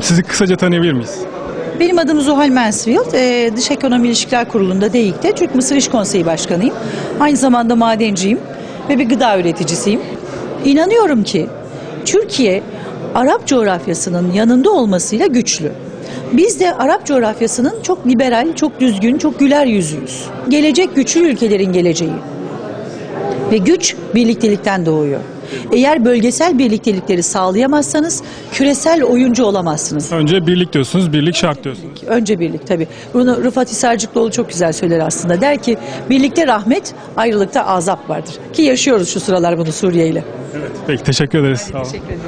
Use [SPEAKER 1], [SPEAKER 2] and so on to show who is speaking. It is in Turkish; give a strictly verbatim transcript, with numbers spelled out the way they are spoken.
[SPEAKER 1] Sizi kısaca tanıyabilir miyiz?
[SPEAKER 2] Benim adım Zuhal Mansfield. Ee, Dış Ekonomi İlişkiler Kurulu'nda D İ K'te Türk-Mısır İş Konseyi Başkanıyım. Aynı zamanda madenciyim ve bir gıda üreticisiyim. İnanıyorum ki Türkiye Arap coğrafyasının yanında olmasıyla güçlü. Biz de Arap coğrafyasının çok liberal, çok düzgün, çok güler yüzüyüz. Gelecek güçlü ülkelerin geleceği. Ve güç birliktelikten doğuyor. Eğer bölgesel birliktelikleri sağlayamazsanız küresel oyuncu olamazsınız.
[SPEAKER 1] Önce birlik diyorsunuz, birlik şart diyorsunuz.
[SPEAKER 2] Önce birlik tabii. Bunu Rıfat Hisarcıklıoğlu çok güzel söyler aslında. Der ki birlikte rahmet, ayrılıkta azap vardır. Ki yaşıyoruz şu sıralar bunu Suriye ile.
[SPEAKER 1] Evet. Peki teşekkür ederiz. Sağ olun.
[SPEAKER 2] Teşekkür ederim.